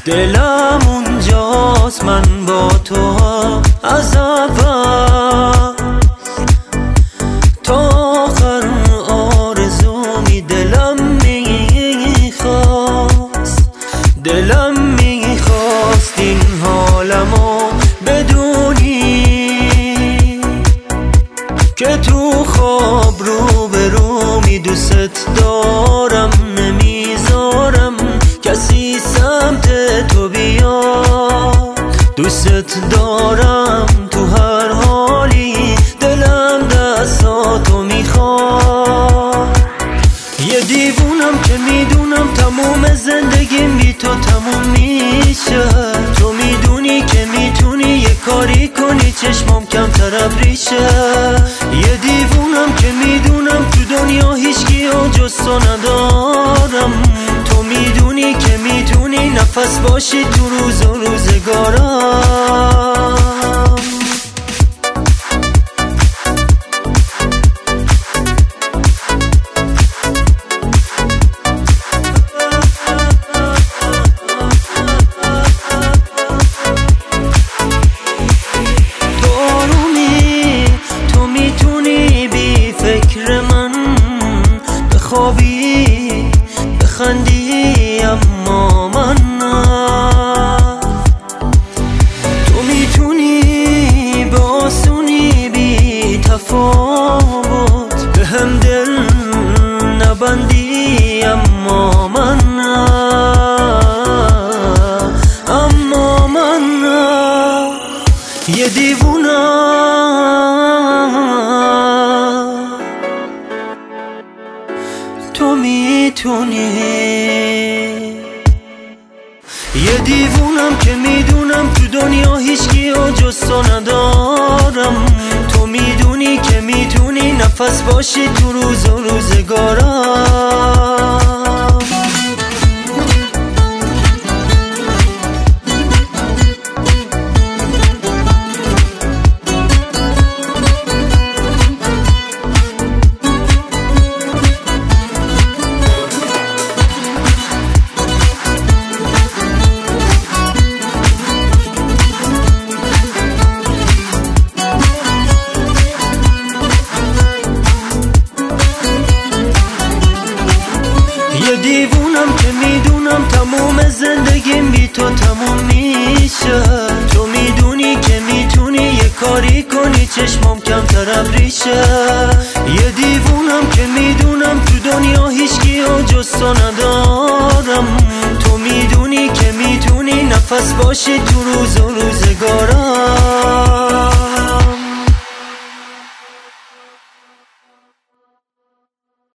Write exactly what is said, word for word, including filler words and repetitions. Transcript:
دلم اونجاست من با تو از اول تا آخر آرزومی دلم میخواست دلم میخواست این حالمو بدونی که تو خواب رو به رومی دوست دارم نمیذارم کسی سمت تو بیاد دوست دارم تو هر حالی دلم دستاتو میخواد یه دیوونم که میدونم تموم زندگیم بی تو تموم میشه تو میدونی که میتونی یه کاری کنی چشمام کمتر ابریشه یه دیوونم که میدونم تو دنیا هیچکی و جز تو ندارم تو میدونی که میتونی نفس باشی تو روز و روزگارم خوابی بخندی اما من نه تو میتونی به آسونی بی تفاوت به هم دل نبندی اما من نه اما من نه یه دیوونم تو میتونی یه دیوونم که میدونم تو دنیا هیچکی و جز تو ندارم تو میدونی که میتونی نفس باشی تو روز و روزگارم دیوونم که میدونم تموم زندگیم بی تو تموم میشه تو میدونی که میتونی یه کاری کنی چشمام کمتر ابریشه یه دیوونم که میدونم تو دنیا هیچکی و جز تو ندارم تو میدونی که میتونی نفس باشی تو روز و روزگارم